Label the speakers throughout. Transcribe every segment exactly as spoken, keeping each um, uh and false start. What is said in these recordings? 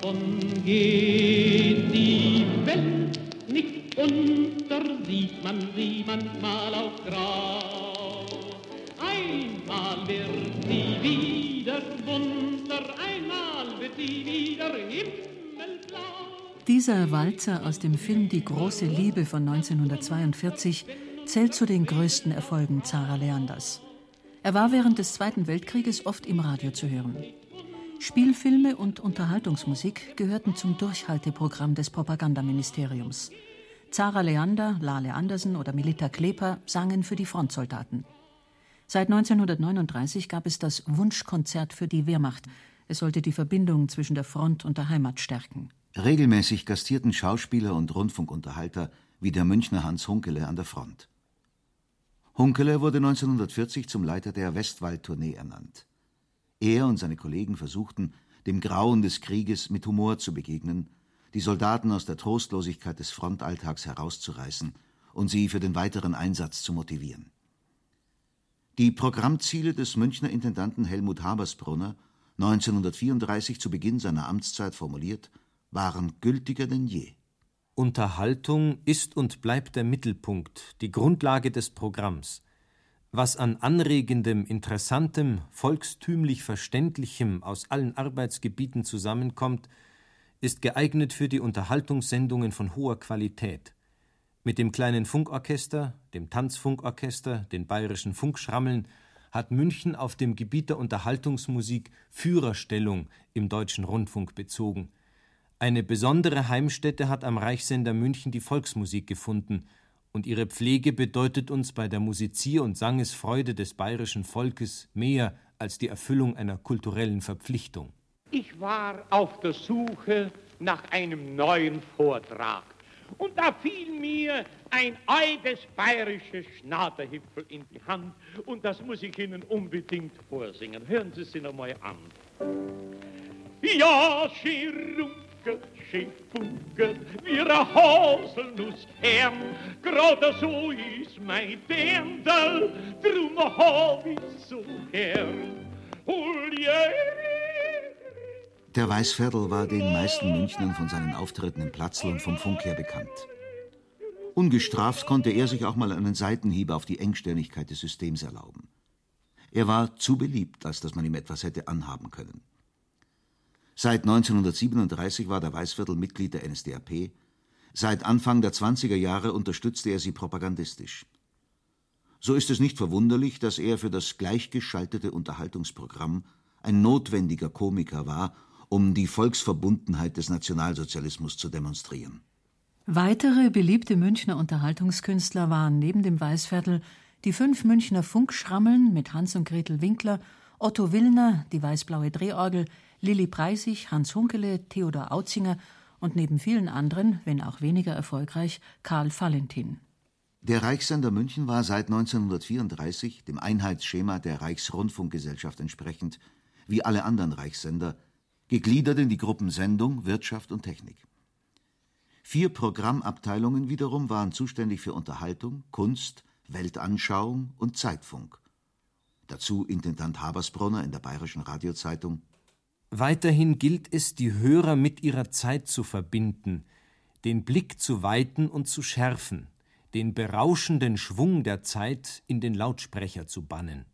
Speaker 1: davon geht die Welt nicht unter, sieht man sie manchmal auch grau. Einmal wird sie wieder bunter, einmal wird sie wieder himmelblau.
Speaker 2: Dieser Walzer aus dem Film Die große Liebe von neunzehnhundertzweiundvierzig zählt zu den größten Erfolgen Zara Leanders. Er war während des Zweiten Weltkrieges oft im Radio zu hören. Spielfilme und Unterhaltungsmusik gehörten zum Durchhalteprogramm des Propagandaministeriums. Zara Leander, Lale Andersen oder Melita Kleper sangen für die Frontsoldaten. Seit neunzehnhundertneununddreißig gab es das Wunschkonzert für die Wehrmacht. Es sollte die Verbindung zwischen der Front und der Heimat stärken.
Speaker 3: Regelmäßig gastierten Schauspieler und Rundfunkunterhalter wie der Münchner Hans Hunkele an der Front. Hunkele wurde neunzehnhundertvierzig zum Leiter der Westwall-Tournee ernannt. Er und seine Kollegen versuchten, dem Grauen des Krieges mit Humor zu begegnen, die Soldaten aus der Trostlosigkeit des Frontalltags herauszureißen und sie für den weiteren Einsatz zu motivieren. Die Programmziele des Münchner Intendanten Helmut Habersbrunner, neunzehnhundertvierunddreißig zu Beginn seiner Amtszeit formuliert, waren gültiger denn je.
Speaker 4: Unterhaltung ist und bleibt der Mittelpunkt, die Grundlage des Programms. Was an anregendem, interessantem, volkstümlich Verständlichem aus allen Arbeitsgebieten zusammenkommt, ist geeignet für die Unterhaltungssendungen von hoher Qualität. Mit dem kleinen Funkorchester, dem Tanzfunkorchester, den bayerischen Funkschrammeln hat München auf dem Gebiet der Unterhaltungsmusik Führerstellung im deutschen Rundfunk bezogen. Eine besondere Heimstätte hat am Reichssender München die Volksmusik gefunden, und ihre Pflege bedeutet uns bei der Musizier- und Sangesfreude des bayerischen Volkes mehr als die Erfüllung einer kulturellen Verpflichtung.
Speaker 1: Ich war auf der Suche nach einem neuen Vortrag. Und da fiel mir ein altes bayerisches Schnaderhipfel in die Hand. Und das muss ich Ihnen unbedingt vorsingen. Hören Sie es noch mal an. Ja, Schirunkelt, Schifunkelt, wie eine Haselnussherrn. Gerade so ist mein Dirndl, drum hab ich so gern.
Speaker 3: Der Weißviertel war den meisten Münchnern von seinen Auftritten im Platzl und vom Funk her bekannt. Ungestraft konnte er sich auch mal einen Seitenhieb auf die Engstirnigkeit des Systems erlauben. Er war zu beliebt, als dass man ihm etwas hätte anhaben können. Seit neunzehnhundertsiebenunddreißig war der Weißviertel Mitglied der N S D A P. Seit Anfang der zwanziger Jahre unterstützte er sie propagandistisch. So ist es nicht verwunderlich, dass er für das gleichgeschaltete Unterhaltungsprogramm ein notwendiger Komiker war, um die Volksverbundenheit des Nationalsozialismus zu demonstrieren.
Speaker 2: Weitere beliebte Münchner Unterhaltungskünstler waren neben dem Weißviertel die fünf Münchner Funkschrammeln mit Hans und Gretel Winkler, Otto Willner, die Weiß-Blaue Drehorgel, Lilli Preissig, Hans Hunkele, Theodor Auzinger und neben vielen anderen, wenn auch weniger erfolgreich, Karl Valentin.
Speaker 3: Der Reichssender München war seit neunzehnhundertvierunddreißig dem Einheitsschema der Reichsrundfunkgesellschaft entsprechend, wie alle anderen Reichssender, gegliedert in die Gruppen Sendung, Wirtschaft und Technik. Vier Programmabteilungen wiederum waren zuständig für Unterhaltung, Kunst, Weltanschauung und Zeitfunk. Dazu Intendant Habersbrunner in der Bayerischen Radiozeitung.
Speaker 4: Weiterhin gilt es, die Hörer mit ihrer Zeit zu verbinden, den Blick zu weiten und zu schärfen, den berauschenden Schwung der Zeit in den Lautsprecher zu bannen.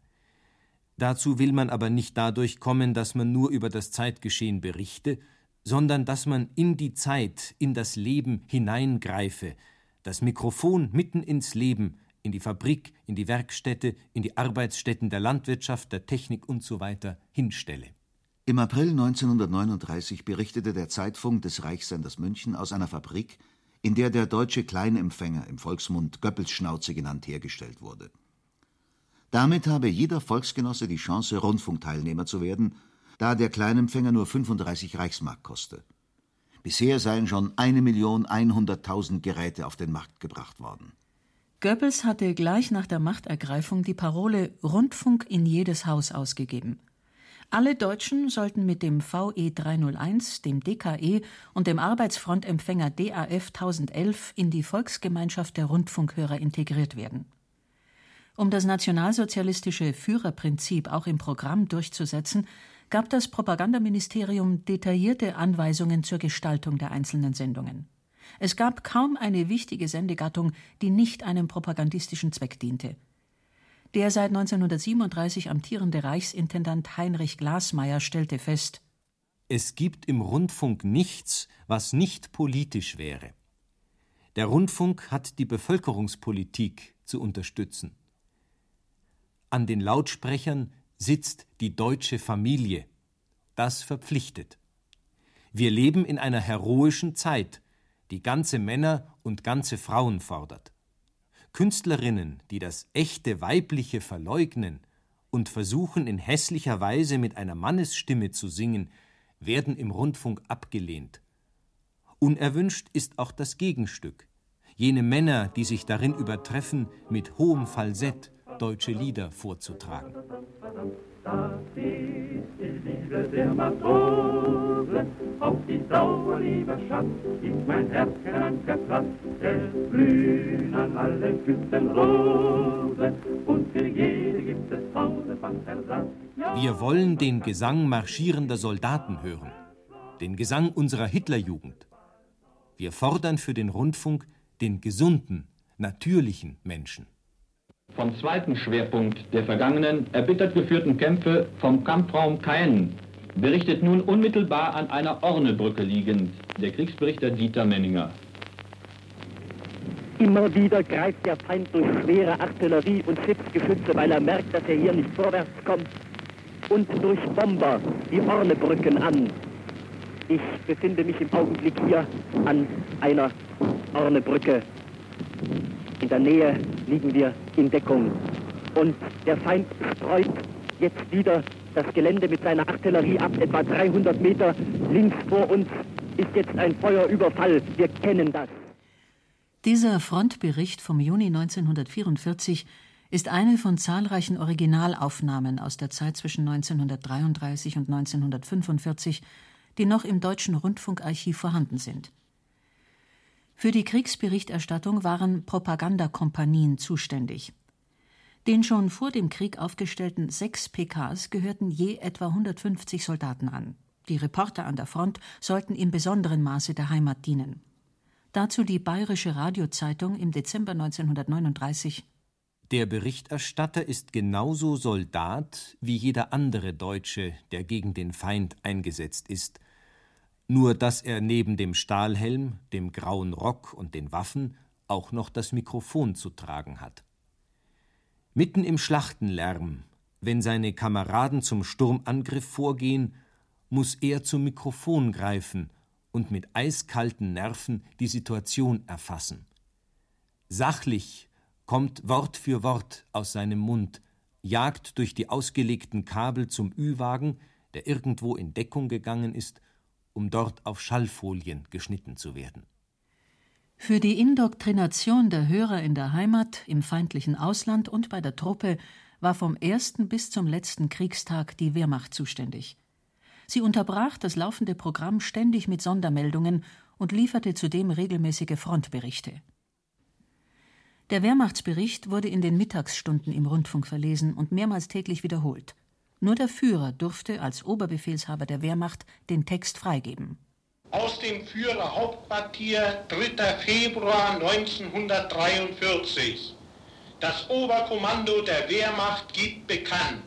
Speaker 4: Dazu will man aber nicht dadurch kommen, dass man nur über das Zeitgeschehen berichte, sondern dass man in die Zeit, in das Leben hineingreife, das Mikrofon mitten ins Leben, in die Fabrik, in die Werkstätte, in die Arbeitsstätten der Landwirtschaft, der Technik usw. hinstelle.
Speaker 3: Im April neunzehnhundertneununddreißig berichtete der Zeitfunk des Reichssenders München aus einer Fabrik, in der der deutsche Kleinempfänger, im Volksmund Goebbelsschnauze genannt, hergestellt wurde. Damit habe jeder Volksgenosse die Chance, Rundfunkteilnehmer zu werden, da der Kleinempfänger nur fünfunddreißig Reichsmark koste. Bisher seien schon eine Million einhunderttausend Geräte auf den Markt gebracht worden.
Speaker 2: Goebbels hatte gleich nach der Machtergreifung die Parole Rundfunk in jedes Haus ausgegeben. Alle Deutschen sollten mit dem V E dreihunderteins, dem D K E und dem Arbeitsfrontempfänger D A F tausendelf in die Volksgemeinschaft der Rundfunkhörer integriert werden. Um das nationalsozialistische Führerprinzip auch im Programm durchzusetzen, gab das Propagandaministerium detaillierte Anweisungen zur Gestaltung der einzelnen Sendungen. Es gab kaum eine wichtige Sendegattung, die nicht einem propagandistischen Zweck diente. Der seit neunzehnhundertsiebenunddreißig amtierende Reichsintendant Heinrich Glasmeier stellte fest:
Speaker 4: Es gibt im Rundfunk nichts, was nicht politisch wäre. Der Rundfunk hat die Bevölkerungspolitik zu unterstützen. An den Lautsprechern sitzt die deutsche Familie. Das verpflichtet. Wir leben in einer heroischen Zeit, die ganze Männer und ganze Frauen fordert. Künstlerinnen, die das echte Weibliche verleugnen und versuchen, in hässlicher Weise mit einer Mannesstimme zu singen, werden im Rundfunk abgelehnt. Unerwünscht ist auch das Gegenstück. Jene Männer, die sich darin übertreffen, mit hohem Falsett deutsche Lieder vorzutragen.
Speaker 5: Das ist die Liebe der Matrosen, auf die Dauerliebe Schatz ist mein Herz kranker Platz. Es blühen an allen Küsten Rosen und für jede gibt es tausendfach Ersatz.
Speaker 4: Wir wollen den Gesang marschierender Soldaten hören, den Gesang unserer Hitlerjugend. Wir fordern für den Rundfunk den gesunden, natürlichen Menschen.
Speaker 6: Vom zweiten Schwerpunkt der vergangenen, erbittert geführten Kämpfe vom Kampfraum Caen berichtet nun unmittelbar an einer Ornebrücke liegend der Kriegsberichter Dieter Menninger.
Speaker 7: Immer wieder greift der Feind durch schwere Artillerie und Schiffsgeschütze, weil er merkt, dass er hier nicht vorwärts kommt, und durch Bomber die Ornebrücken an. Ich befinde mich im Augenblick hier an einer Ornebrücke. In der Nähe liegen wir in Deckung. Und der Feind streut jetzt wieder das Gelände mit seiner Artillerie ab. Etwa dreihundert Meter links vor uns ist jetzt ein Feuerüberfall. Wir kennen das.
Speaker 2: Dieser Frontbericht vom Juni neunzehnhundertvierundvierzig ist eine von zahlreichen Originalaufnahmen aus der Zeit zwischen neunzehnhundertdreiunddreißig und neunzehnhundertfünfundvierzig, die noch im Deutschen Rundfunkarchiv vorhanden sind. Für die Kriegsberichterstattung waren Propagandakompanien zuständig. Den schon vor dem Krieg aufgestellten sechs P Ks gehörten je etwa hundertfünfzig Soldaten an. Die Reporter an der Front sollten im besonderen Maße der Heimat dienen. Dazu die Bayerische Radiozeitung im Dezember neunzehnhundertneununddreißig:
Speaker 4: Der Berichterstatter ist genauso Soldat wie jeder andere Deutsche, der gegen den Feind eingesetzt ist, nur dass er neben dem Stahlhelm, dem grauen Rock und den Waffen auch noch das Mikrofon zu tragen hat. Mitten im Schlachtenlärm, wenn seine Kameraden zum Sturmangriff vorgehen, muss er zum Mikrofon greifen und mit eiskalten Nerven die Situation erfassen. Sachlich kommt Wort für Wort aus seinem Mund, jagt durch die ausgelegten Kabel zum Ü-Wagen, der irgendwo in Deckung gegangen ist, um dort auf Schallfolien geschnitten zu werden.
Speaker 2: Für die Indoktrination der Hörer in der Heimat, im feindlichen Ausland und bei der Truppe war vom ersten bis zum letzten Kriegstag die Wehrmacht zuständig. Sie unterbrach das laufende Programm ständig mit Sondermeldungen und lieferte zudem regelmäßige Frontberichte. Der Wehrmachtsbericht wurde in den Mittagsstunden im Rundfunk verlesen und mehrmals täglich wiederholt. Nur der Führer durfte als Oberbefehlshaber der Wehrmacht den Text freigeben.
Speaker 8: Aus dem Führerhauptquartier dritter Februar neunzehnhundertdreiundvierzig. Das Oberkommando der Wehrmacht gibt bekannt: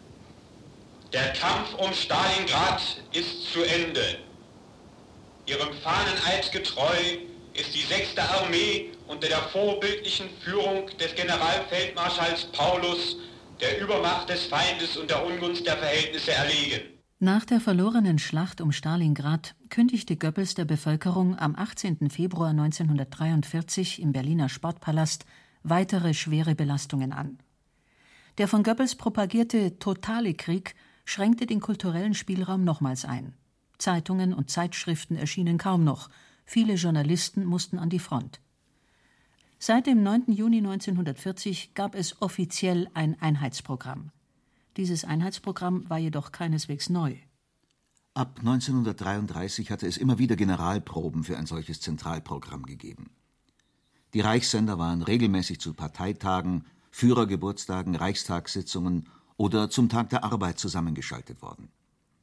Speaker 8: Der Kampf um Stalingrad ist zu Ende. Ihrem Fahneneid getreu ist die sechste Armee unter der vorbildlichen Führung des Generalfeldmarschalls Paulus der Übermacht des Feindes und der Ungunst der Verhältnisse erlegen.
Speaker 2: Nach der verlorenen Schlacht um Stalingrad kündigte Goebbels der Bevölkerung am achtzehnten Februar neunzehnhundertdreiundvierzig im Berliner Sportpalast weitere schwere Belastungen an. Der von Goebbels propagierte totale Krieg schränkte den kulturellen Spielraum nochmals ein. Zeitungen und Zeitschriften erschienen kaum noch. Viele Journalisten mussten an die Front. Seit dem neunten Juni neunzehnhundertvierzig gab es offiziell ein Einheitsprogramm. Dieses Einheitsprogramm war jedoch keineswegs neu.
Speaker 3: Ab neunzehnhundertdreiunddreißig hatte es immer wieder Generalproben für ein solches Zentralprogramm gegeben. Die Reichssender waren regelmäßig zu Parteitagen, Führergeburtstagen, Reichstagssitzungen oder zum Tag der Arbeit zusammengeschaltet worden.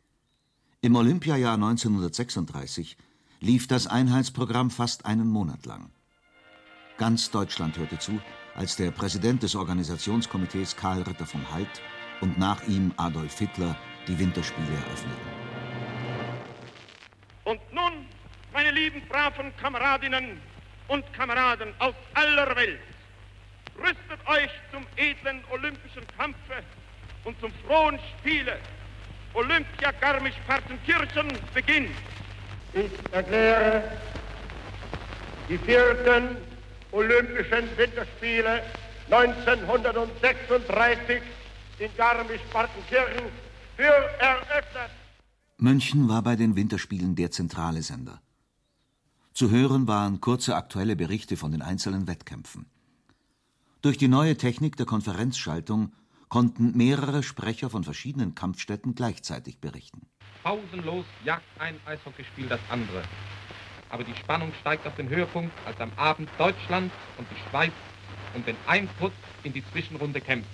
Speaker 3: Im Olympiajahr neunzehnhundertsechsunddreißig lief das Einheitsprogramm fast einen Monat lang. Ganz Deutschland hörte zu, als der Präsident des Organisationskomitees Karl Ritter von Haidt und nach ihm Adolf Hitler die Winterspiele eröffneten.
Speaker 1: Und nun, meine lieben braven Kameradinnen und Kameraden aus aller Welt, rüstet euch zum edlen olympischen Kampfe und zum frohen Spiele. Olympia Garmisch-Partenkirchen beginnt. Ich erkläre die vierten Olympischen Winterspiele neunzehnhundertsechsunddreißig in Garmisch-Partenkirchen für eröffnet.
Speaker 3: München war bei den Winterspielen der zentrale Sender. Zu hören waren kurze aktuelle Berichte von den einzelnen Wettkämpfen. Durch die neue Technik der Konferenzschaltung konnten mehrere Sprecher von verschiedenen Kampfstätten gleichzeitig berichten.
Speaker 9: Pausenlos jagt ein Eishockeyspiel das andere. Aber die Spannung steigt auf den Höhepunkt, als am Abend Deutschland und die Schweiz um den Eintritt in die Zwischenrunde kämpfen.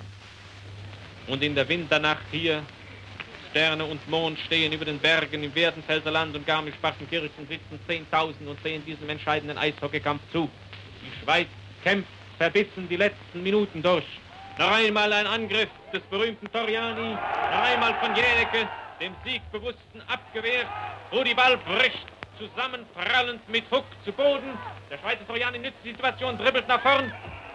Speaker 6: Und in der Winternacht hier, Sterne und Mond stehen über den Bergen im Werdenfelser Land und Garmisch-Partenkirchen sitzen zehntausend und sehen diesem entscheidenden Eishockeykampf zu. Die Schweiz kämpft verbissen die letzten Minuten durch. Noch einmal ein Angriff des berühmten Toriani, noch einmal von Jänicke, dem Siegbewussten abgewehrt. Rudi Ball bricht zusammenprallend mit Huck zu Boden. Der Schweizer Toriani nützt die Situation, dribbelt nach vorn.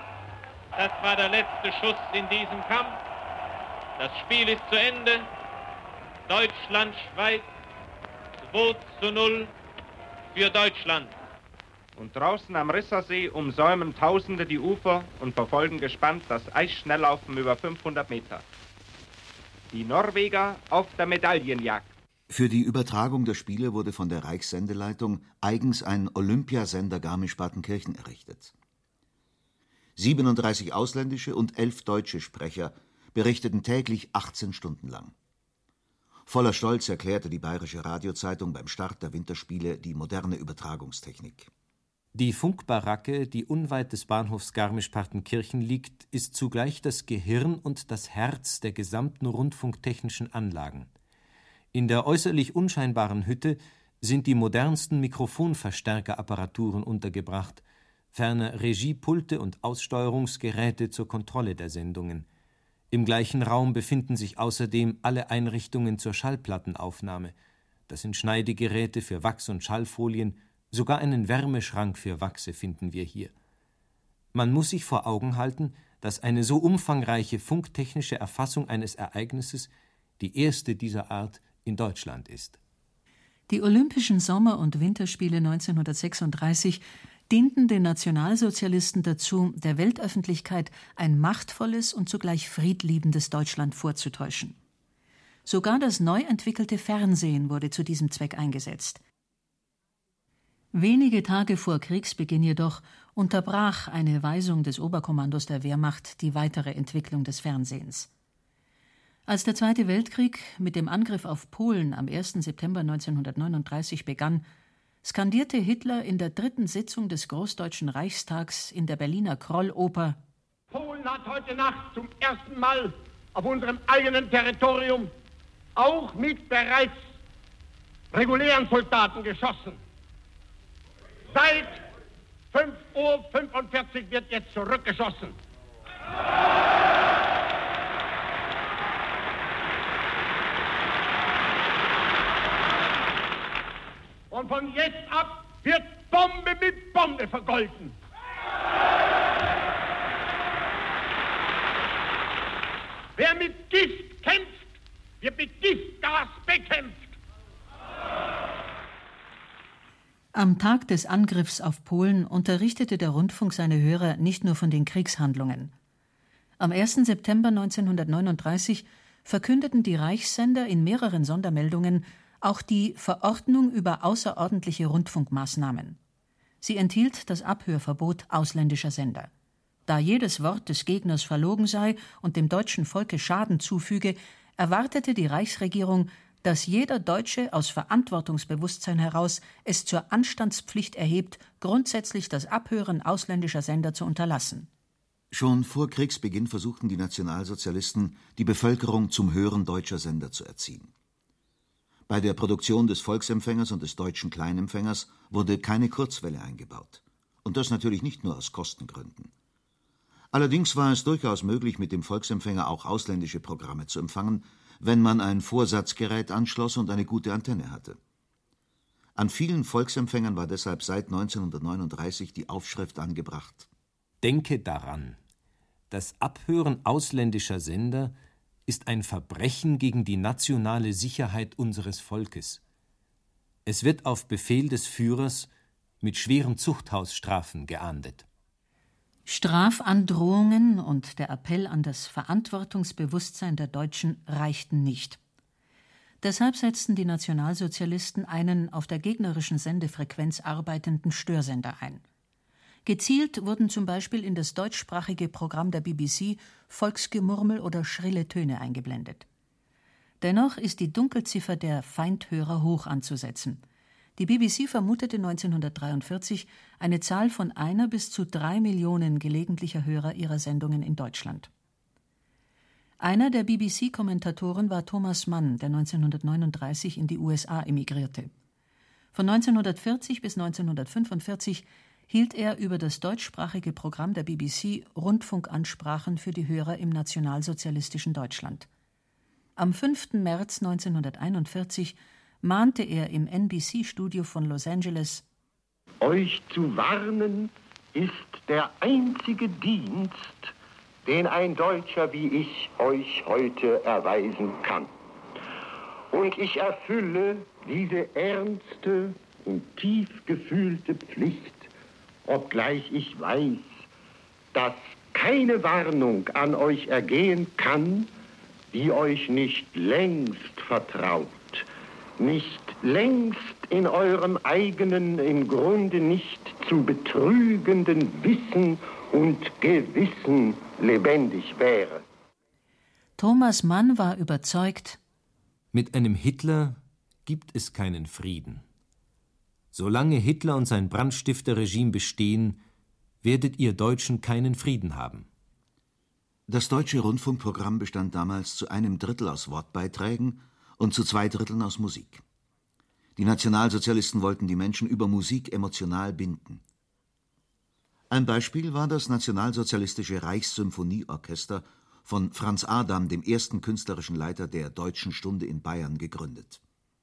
Speaker 6: Das war der letzte Schuss in diesem Kampf. Das Spiel ist zu Ende. Deutschland, Schweiz, zwei zu null für Deutschland.
Speaker 9: Und draußen am Rissersee umsäumen Tausende die Ufer und verfolgen gespannt das Eisschnelllaufen über fünfhundert Meter. Die Norweger auf der Medaillenjagd.
Speaker 3: Für die Übertragung der Spiele wurde von der Reichssendeleitung eigens ein Olympiasender Garmisch-Partenkirchen errichtet. siebenunddreißig ausländische und elf deutsche Sprecher berichteten täglich achtzehn Stunden lang. Voller Stolz erklärte die Bayerische Radiozeitung beim Start der Winterspiele die moderne Übertragungstechnik.
Speaker 4: Die Funkbaracke, die unweit des Bahnhofs Garmisch-Partenkirchen liegt, ist zugleich das Gehirn und das Herz der gesamten rundfunktechnischen Anlagen. In der äußerlich unscheinbaren Hütte sind die modernsten Mikrofonverstärkerapparaturen untergebracht, ferner Regiepulte und Aussteuerungsgeräte zur Kontrolle der Sendungen. Im gleichen Raum befinden sich außerdem alle Einrichtungen zur Schallplattenaufnahme. Das sind Schneidegeräte für Wachs- und Schallfolien, sogar einen Wärmeschrank für Wachse finden wir hier. Man muss sich vor Augen halten, dass eine so umfangreiche funktechnische Erfassung eines Ereignisses die erste dieser Art in Deutschland ist.
Speaker 2: Die Olympischen Sommer- und Winterspiele neunzehnhundertsechsunddreißig dienten den Nationalsozialisten dazu, der Weltöffentlichkeit ein machtvolles und zugleich friedliebendes Deutschland vorzutäuschen. Sogar das neu entwickelte Fernsehen wurde zu diesem Zweck eingesetzt. Wenige Tage vor Kriegsbeginn jedoch unterbrach eine Weisung des Oberkommandos der Wehrmacht die weitere Entwicklung des Fernsehens. Als der Zweite Weltkrieg mit dem Angriff auf Polen am ersten September neunzehnhundertneununddreißig begann, skandierte Hitler in der dritten Sitzung des Großdeutschen Reichstags in der Berliner Krolloper:
Speaker 1: Polen hat heute Nacht zum ersten Mal auf unserem eigenen Territorium auch mit bereits regulären Soldaten geschossen. Seit fünf Uhr fünfundvierzig wird jetzt zurückgeschossen. Und von jetzt ab wird Bombe mit Bombe vergolten. Wer mit Gift kämpft, wird mit Giftgas bekämpft.
Speaker 2: Am Tag des Angriffs auf Polen unterrichtete der Rundfunk seine Hörer nicht nur von den Kriegshandlungen. Am ersten September neunzehnhundertneununddreißig verkündeten die Reichssender in mehreren Sondermeldungen auch die Verordnung über außerordentliche Rundfunkmaßnahmen. Sie enthielt das Abhörverbot ausländischer Sender. Da jedes Wort des Gegners verlogen sei und dem deutschen Volke Schaden zufüge, erwartete die Reichsregierung, dass jeder Deutsche aus Verantwortungsbewusstsein heraus es zur Anstandspflicht erhebt, grundsätzlich das Abhören ausländischer Sender zu unterlassen.
Speaker 3: Schon vor Kriegsbeginn versuchten die Nationalsozialisten, die Bevölkerung zum Hören deutscher Sender zu erziehen. Bei der Produktion des Volksempfängers und des deutschen Kleinempfängers wurde keine Kurzwelle eingebaut. Und das natürlich nicht nur aus Kostengründen. Allerdings war es durchaus möglich, mit dem Volksempfänger auch ausländische Programme zu empfangen, wenn man ein Vorsatzgerät anschloss und eine gute Antenne hatte. An vielen Volksempfängern war deshalb seit neunzehnhundertneununddreißig die Aufschrift angebracht:
Speaker 4: Denke daran, das Abhören ausländischer Sender ist ein Verbrechen gegen die nationale Sicherheit unseres Volkes. Es wird auf Befehl des Führers mit schweren Zuchthausstrafen geahndet.
Speaker 2: Strafandrohungen und der Appell an das Verantwortungsbewusstsein der Deutschen reichten nicht. Deshalb setzten die Nationalsozialisten einen auf der gegnerischen Sendefrequenz arbeitenden Störsender ein. Gezielt wurden zum Beispiel in das deutschsprachige Programm der B B C Volksgemurmel oder schrille Töne eingeblendet. Dennoch ist die Dunkelziffer der Feindhörer hoch anzusetzen. Die B B C vermutete neunzehnhundertdreiundvierzig eine Zahl von einer bis zu drei Millionen gelegentlicher Hörer ihrer Sendungen in Deutschland. Einer der B B C-Kommentatoren war Thomas Mann, der neunzehnhundertneununddreißig in die U S A emigrierte. Von neunzehnhundertvierzig bis neunzehnhundertfünfundvierzig hielt er über das deutschsprachige Programm der B B C Rundfunkansprachen für die Hörer im nationalsozialistischen Deutschland. Am fünften März neunzehnhunderteinundvierzig mahnte er im N B C-Studio von Los Angeles:
Speaker 10: Euch zu warnen ist der einzige Dienst, den ein Deutscher wie ich euch heute erweisen kann. Und ich erfülle diese ernste und tief gefühlte Pflicht, obgleich ich weiß, dass keine Warnung an euch ergehen kann, die euch nicht längst vertraut, nicht längst in eurem eigenen, im Grunde nicht zu betrügenden Wissen und Gewissen lebendig wäre.
Speaker 2: Thomas Mann war überzeugt:
Speaker 4: Mit einem Hitler gibt es keinen Frieden. Solange Hitler und sein Brandstifterregime bestehen, werdet ihr Deutschen keinen Frieden haben.
Speaker 3: Das deutsche Rundfunkprogramm bestand damals zu einem Drittel aus Wortbeiträgen und zu zwei Dritteln aus Musik. Die Nationalsozialisten wollten die Menschen über Musik emotional binden. Ein Beispiel war das nationalsozialistische Reichssymphonieorchester, von Franz Adam, dem ersten künstlerischen Leiter der Deutschen Stunde in Bayern, gegründet.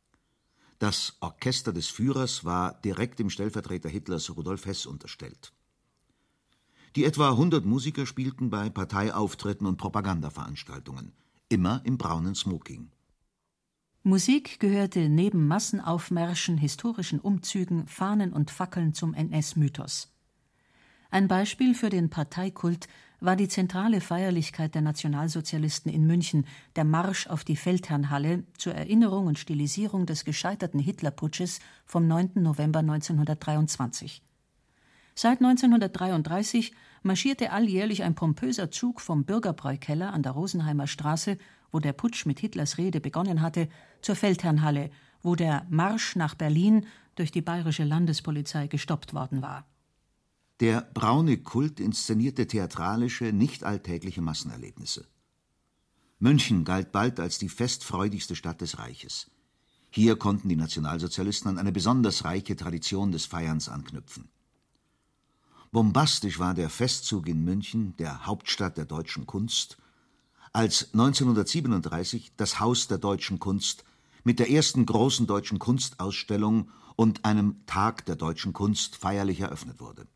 Speaker 3: Das Orchester des Führers war direkt dem Stellvertreter Hitlers Rudolf Hess unterstellt. Die etwa hundert Musiker spielten bei Parteiauftritten und Propagandaveranstaltungen, immer im braunen Smoking.
Speaker 2: Musik gehörte neben Massenaufmärschen, historischen Umzügen, Fahnen und Fackeln zum N S-Mythos. Ein Beispiel für den Parteikult war die zentrale Feierlichkeit der Nationalsozialisten in München, der Marsch auf die Feldherrnhalle zur Erinnerung und Stilisierung des gescheiterten Hitlerputsches vom neunten November neunzehnhundertdreiundzwanzig. Seit neunzehnhundertdreiunddreißig marschierte alljährlich ein pompöser Zug vom Bürgerbräukeller an der Rosenheimer Straße, wo der Putsch mit Hitlers Rede begonnen hatte, zur Feldherrnhalle, wo der Marsch nach Berlin durch die bayerische Landespolizei gestoppt worden war.
Speaker 3: Der braune Kult inszenierte theatralische, nicht alltägliche Massenerlebnisse. München galt bald als die festfreudigste Stadt des Reiches. Hier konnten die Nationalsozialisten an eine besonders reiche Tradition des Feierns anknüpfen. Bombastisch war der Festzug in München, der Hauptstadt der deutschen Kunst, als neunzehnhundertsiebenunddreißig das Haus der deutschen Kunst mit der ersten großen deutschen Kunstausstellung und einem Tag der deutschen Kunst feierlich eröffnet wurde.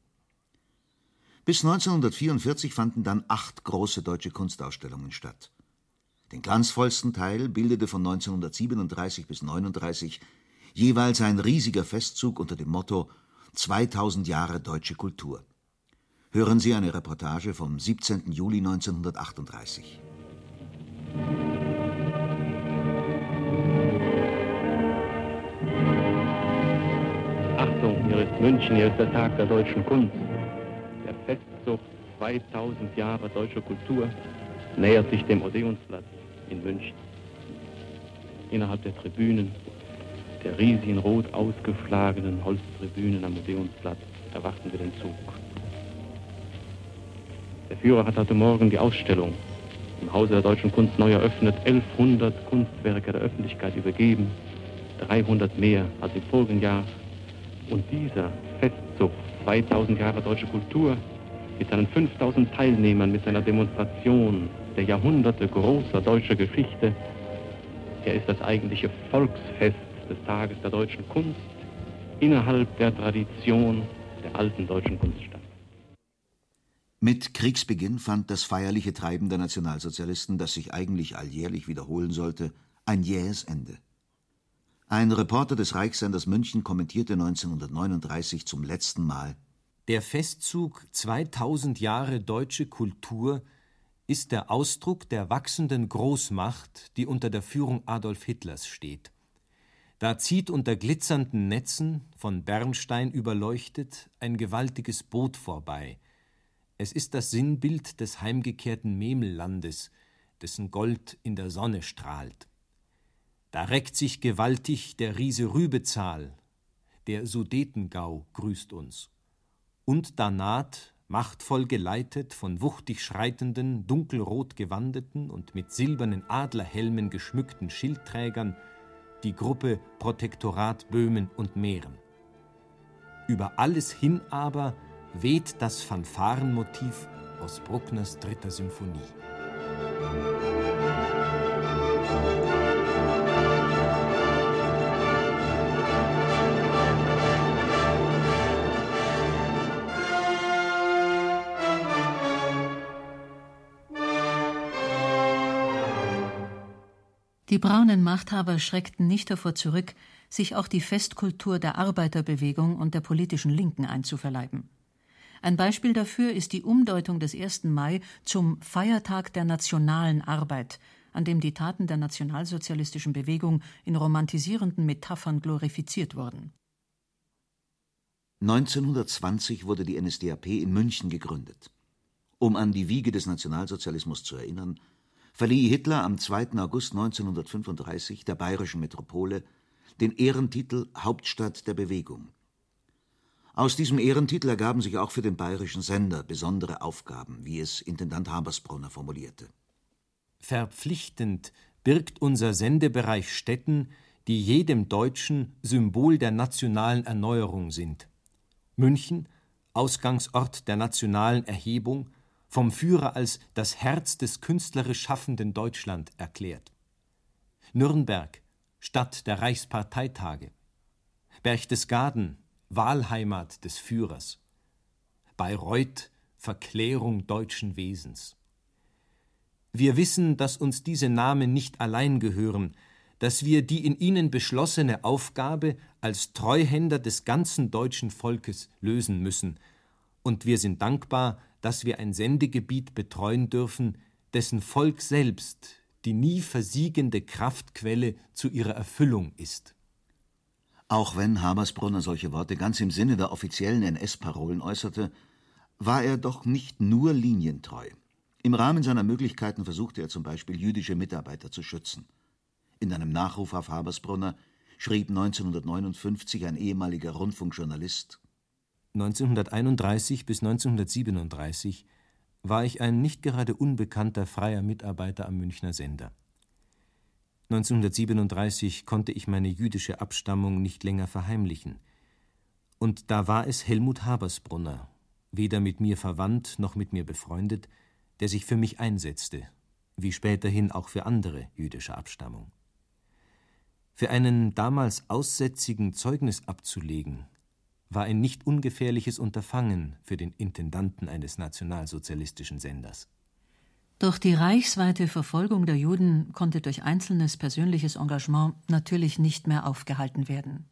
Speaker 3: Bis neunzehnhundertvierundvierzig fanden dann acht große deutsche Kunstausstellungen statt. Den glanzvollsten Teil bildete von neunzehnhundertsiebenunddreißig bis neununddreißig jeweils ein riesiger Festzug unter dem Motto zweitausend Jahre deutsche Kultur. Hören Sie eine Reportage vom siebzehnten Juli neunzehnhundertachtunddreißig.
Speaker 11: Achtung, hier ist München, hier ist der Tag der deutschen Kunst. Der Festzug zweitausend Jahre deutscher Kultur nähert sich dem Odeonsplatz in München. Innerhalb der Tribünen, der riesigen rot ausgeschlagenen Holztribünen am Odeonsplatz, erwarten wir den Zug. Der Führer hat heute Morgen die Ausstellung im Hause der deutschen Kunst neu eröffnet, elfhundert Kunstwerke der Öffentlichkeit übergeben. dreihundert mehr als im vorigen Jahr. Und dieser Festzug zweitausend Jahre deutsche Kultur mit seinen fünftausend Teilnehmern, mit seiner Demonstration der Jahrhunderte großer deutscher Geschichte, er ist das eigentliche Volksfest des Tages der deutschen Kunst innerhalb der Tradition der alten deutschen Kunst statt.
Speaker 3: Mit Kriegsbeginn fand das feierliche Treiben der Nationalsozialisten, das sich eigentlich alljährlich wiederholen sollte, ein jähes Ende. Ein Reporter des Reichssenders München kommentierte neunzehnhundertneununddreißig zum letzten Mal:
Speaker 4: Der Festzug zweitausend Jahre deutsche Kultur ist der Ausdruck der wachsenden Großmacht, die unter der Führung Adolf Hitlers steht. Da zieht unter glitzernden Netzen, von Bernstein überleuchtet, ein gewaltiges Boot vorbei. Es ist das Sinnbild des heimgekehrten Memellandes, dessen Gold in der Sonne strahlt. Da reckt sich gewaltig der Riese Rübezahl, der Sudetengau grüßt uns. Und da naht, machtvoll geleitet von wuchtig schreitenden, dunkelrot gewandeten und mit silbernen Adlerhelmen geschmückten Schildträgern, die Gruppe Protektorat Böhmen und Mähren. Über alles hin aber weht das Fanfarenmotiv aus Bruckners dritter Symphonie.
Speaker 2: Die braunen Machthaber schreckten nicht davor zurück, sich auch die Festkultur der Arbeiterbewegung und der politischen Linken einzuverleiben. Ein Beispiel dafür ist die Umdeutung des ersten Mai zum Feiertag der nationalen Arbeit, an dem die Taten der nationalsozialistischen Bewegung in romantisierenden Metaphern glorifiziert wurden.
Speaker 3: neunzehnhundertzwanzig wurde die N S D A P in München gegründet. Um an die Wiege des Nationalsozialismus zu erinnern, verlieh Hitler am zweiten August neunzehnhundertfünfunddreißig der bayerischen Metropole den Ehrentitel Hauptstadt der Bewegung. Aus diesem Ehrentitel ergaben sich auch für den bayerischen Sender besondere Aufgaben, wie es Intendant Habersbrunner formulierte.
Speaker 4: Verpflichtend birgt unser Sendebereich Stätten, die jedem Deutschen Symbol der nationalen Erneuerung sind. München, Ausgangsort der nationalen Erhebung, vom Führer als das Herz des künstlerisch schaffenden Deutschland erklärt. Nürnberg, Stadt der Reichsparteitage. Berchtesgaden, Wahlheimat des Führers. Bayreuth, Verklärung deutschen Wesens. Wir wissen, dass uns diese Namen nicht allein gehören, dass wir die in ihnen beschlossene Aufgabe als Treuhänder des ganzen deutschen Volkes lösen müssen, und wir sind dankbar, dass wir ein Sendegebiet betreuen dürfen, dessen Volk selbst die nie versiegende Kraftquelle zu ihrer Erfüllung ist.
Speaker 3: Auch wenn Habersbrunner solche Worte ganz im Sinne der offiziellen N S-Parolen äußerte, war er doch nicht nur linientreu. Im Rahmen seiner Möglichkeiten versuchte er zum Beispiel jüdische Mitarbeiter zu schützen. In einem Nachruf auf Habersbrunner schrieb neunzehnhundertneunundfünfzig ein ehemaliger Rundfunkjournalist:
Speaker 4: neunzehnhunderteinunddreißig bis neunzehnhundertsiebenunddreißig war ich ein nicht gerade unbekannter freier Mitarbeiter am Münchner Sender. neunzehnhundertsiebenunddreißig konnte ich meine jüdische Abstammung nicht länger verheimlichen. Und da war es Helmut Habersbrunner, weder mit mir verwandt noch mit mir befreundet, der sich für mich einsetzte, wie späterhin auch für andere jüdischer Abstammung. Für einen damals Aussätzigen Zeugnis abzulegen, war ein nicht ungefährliches Unterfangen für den Intendanten eines nationalsozialistischen Senders.
Speaker 2: Doch die reichsweite Verfolgung der Juden konnte durch einzelnes persönliches Engagement natürlich nicht mehr aufgehalten werden.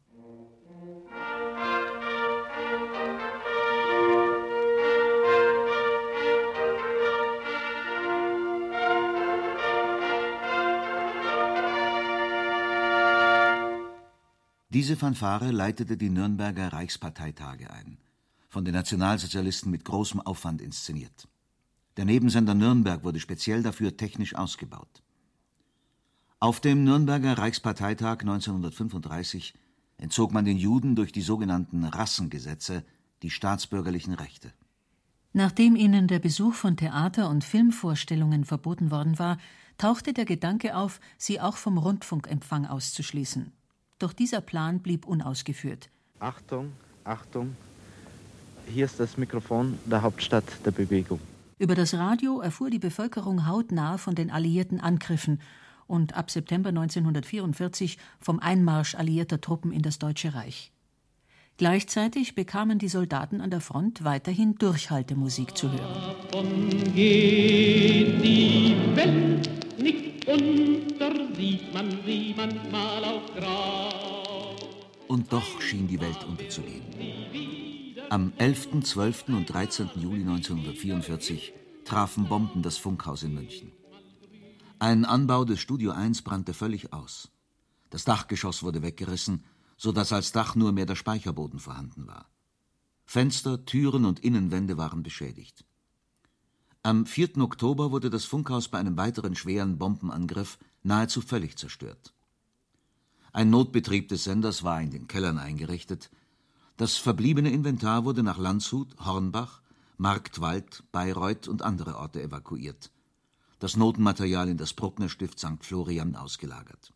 Speaker 3: Diese Fanfare leitete die Nürnberger Reichsparteitage ein, von den Nationalsozialisten mit großem Aufwand inszeniert. Der Nebensender Nürnberg wurde speziell dafür technisch ausgebaut. Auf dem Nürnberger Reichsparteitag neunzehnhundertfünfunddreißig entzog man den Juden durch die sogenannten Rassengesetze die staatsbürgerlichen Rechte.
Speaker 2: Nachdem ihnen der Besuch von Theater- und Filmvorstellungen verboten worden war, tauchte der Gedanke auf, sie auch vom Rundfunkempfang auszuschließen. Doch dieser Plan blieb unausgeführt.
Speaker 12: Achtung, Achtung, hier ist das Mikrofon der Hauptstadt der Bewegung.
Speaker 2: Über das Radio erfuhr die Bevölkerung hautnah von den alliierten Angriffen und ab September neunzehnhundertvierundvierzig vom Einmarsch alliierter Truppen in das Deutsche Reich. Gleichzeitig bekamen die Soldaten an der Front weiterhin Durchhaltemusik zu hören.
Speaker 5: Davon geht die Welt nicht unter, sieht man sie manchmal auch grau.
Speaker 3: Und doch schien die Welt unterzugehen. Am elften, zwölften und dreizehnten Juli neunzehnhundertvierundvierzig trafen Bomben das Funkhaus in München. Ein Anbau des Studio eins brannte völlig aus. Das Dachgeschoss wurde weggerissen, sodass als Dach nur mehr der Speicherboden vorhanden war. Fenster, Türen und Innenwände waren beschädigt. Am vierten Oktober wurde das Funkhaus bei einem weiteren schweren Bombenangriff nahezu völlig zerstört. Ein Notbetrieb des Senders war in den Kellern eingerichtet. Das verbliebene Inventar wurde nach Landshut, Hornbach, Marktwald, Bayreuth und andere Orte evakuiert. Das Notenmaterial in das Brucknerstift Sankt Florian ausgelagert.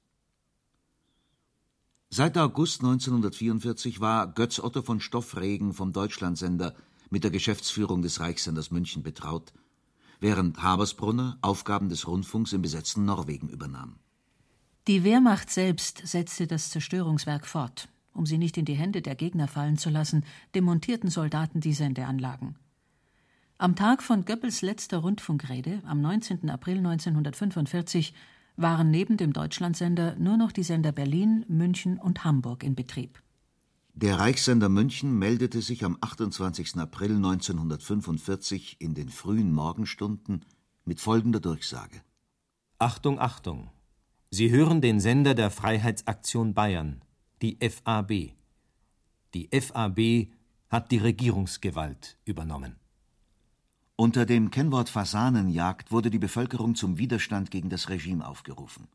Speaker 3: Seit August neunzehnhundertvierundvierzig war Götz Otto von Stoffregen vom Deutschlandsender mit der Geschäftsführung des Reichssenders München betraut, während Habersbrunner Aufgaben des Rundfunks im besetzten Norwegen übernahm.
Speaker 2: Die Wehrmacht selbst setzte das Zerstörungswerk fort. Um sie nicht in die Hände der Gegner fallen zu lassen, demontierten Soldaten die Sendeanlagen. Am Tag von Goebbels letzter Rundfunkrede, am neunzehnten April neunzehnhundertfünfundvierzig, waren neben dem Deutschlandsender nur noch die Sender Berlin, München und Hamburg in Betrieb.
Speaker 3: Der Reichssender München meldete sich am achtundzwanzigsten April neunzehnhundertfünfundvierzig in den frühen Morgenstunden mit folgender Durchsage.
Speaker 4: Achtung, Achtung! Sie hören den Sender der Freiheitsaktion Bayern, die F A B. Die F A B hat die Regierungsgewalt übernommen.
Speaker 3: Unter dem Kennwort Fasanenjagd wurde die Bevölkerung zum Widerstand gegen das Regime aufgerufen.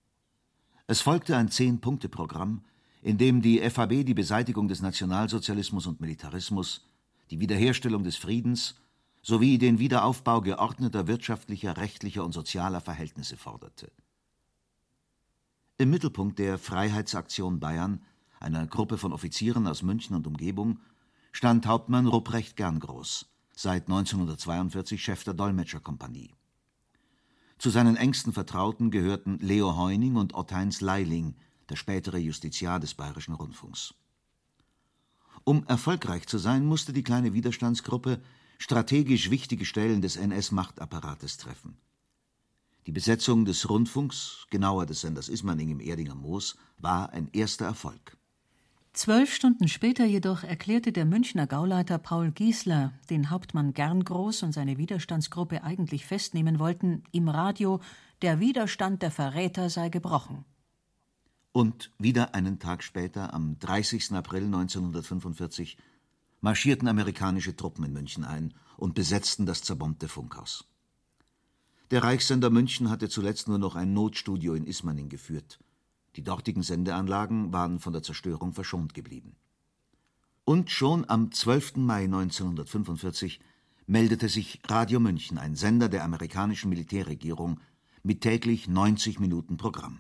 Speaker 3: Es folgte ein Zehn-Punkte-Programm, in dem die F A B die Beseitigung des Nationalsozialismus und Militarismus, die Wiederherstellung des Friedens sowie den Wiederaufbau geordneter wirtschaftlicher, rechtlicher und sozialer Verhältnisse forderte. Im Mittelpunkt der Freiheitsaktion Bayern, einer Gruppe von Offizieren aus München und Umgebung, stand Hauptmann Rupprecht Gerngroß, seit neunzehnhundertzweiundvierzig Chef der Dolmetscherkompanie. Zu seinen engsten Vertrauten gehörten Leo Heuning und Ott-Heinz Leiling, der spätere Justiziar des Bayerischen Rundfunks. Um erfolgreich zu sein, musste die kleine Widerstandsgruppe strategisch wichtige Stellen des N S-Machtapparates treffen. Die Besetzung des Rundfunks, genauer des Senders Ismaning im Erdinger Moos, war ein erster Erfolg.
Speaker 2: Zwölf Stunden später jedoch erklärte der Münchner Gauleiter Paul Giesler, den Hauptmann Gerngroß und seine Widerstandsgruppe eigentlich festnehmen wollten, im Radio, der Widerstand der Verräter sei gebrochen.
Speaker 3: Und wieder einen Tag später, am dreißigsten April neunzehnhundertfünfundvierzig, marschierten amerikanische Truppen in München ein und besetzten das zerbombte Funkhaus. Der Reichssender München hatte zuletzt nur noch ein Notstudio in Ismaning geführt. Die dortigen Sendeanlagen waren von der Zerstörung verschont geblieben. Und schon am zwölften Mai neunzehnhundertfünfundvierzig meldete sich Radio München, ein Sender der amerikanischen Militärregierung, mit täglich neunzig Minuten Programm.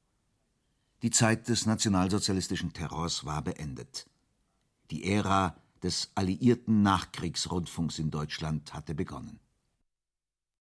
Speaker 3: Die Zeit des nationalsozialistischen Terrors war beendet. Die Ära des alliierten Nachkriegsrundfunks in Deutschland hatte begonnen.